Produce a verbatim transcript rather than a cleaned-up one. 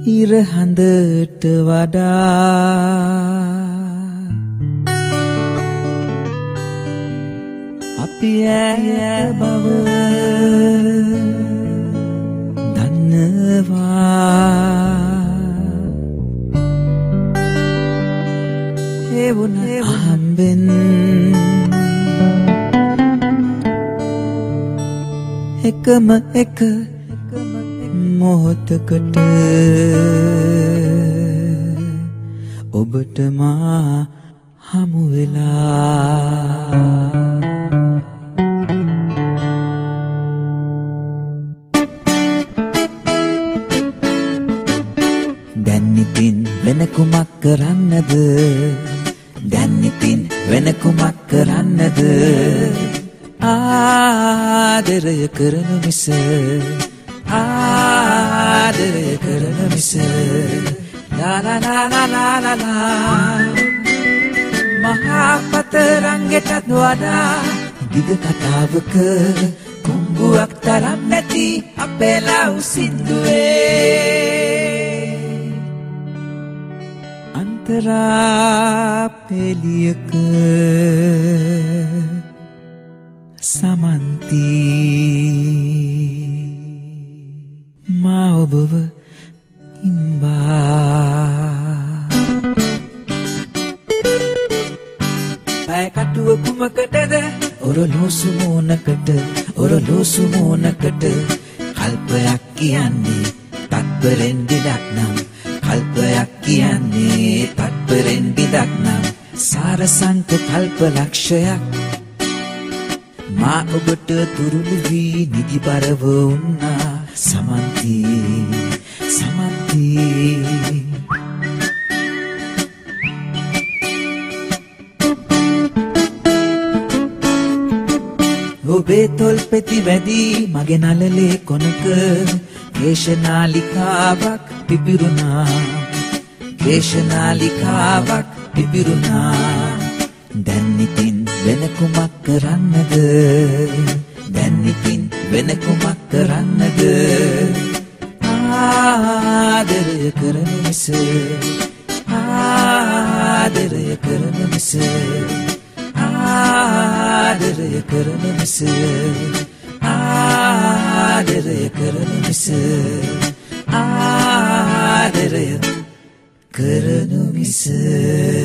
ඉර හඳට වඩා අපි ඈ බව දන්නවා ඒ වුණ හම්බෙන් එකම එක මොහොතකට ඔබට මා හමු වෙලා දැන් ඉතින් වෙන කුමක් කරන්නද දැන් ඉතින් වෙන කුමක් කරන්නද ආදරය කරන මිස ආදරය කරන මිස ලා ලා ලා ලා ලා ලා මහා පතරංගෙටත් වඩා දිග කතාවක කුඹුවක් තරම් නැති අපේ ලව් සින්දුවේ අන්තරා පෙළියක සමන්ති මා ඔබව ඉම්බා පැය කටුව කුමකටද ඔරලෝසු මෝනකට ඔරලෝසු මෝනකට කල්පයක් කියන්නේ තත්පරෙන් දිඩක් නම් කල්පයක් කියන්නේ තත්පරෙන් දිඩක් නම් සාරසංක කල්ප ලක්ෂයක් මා ඔබට තුරුළු වී නිදිබරව වුණා සමන්ති සමන්ති ඔබේ තොල් පෙති වැදි මගේ නළලේ කොනක කේශනාලිකාවක් පිපිරුණා කේශනාලිකාවක් පිපිරුණා දැන් ඉතින් වෙන කුමක් කරන්නද දැන් ඉතින් වෙන කුමක් කරන්නද ආදරය කරන මිස ආදරය කරන මිස ආදරය කරන මිස ආදරය කරන මිස ආදරය කරන මිස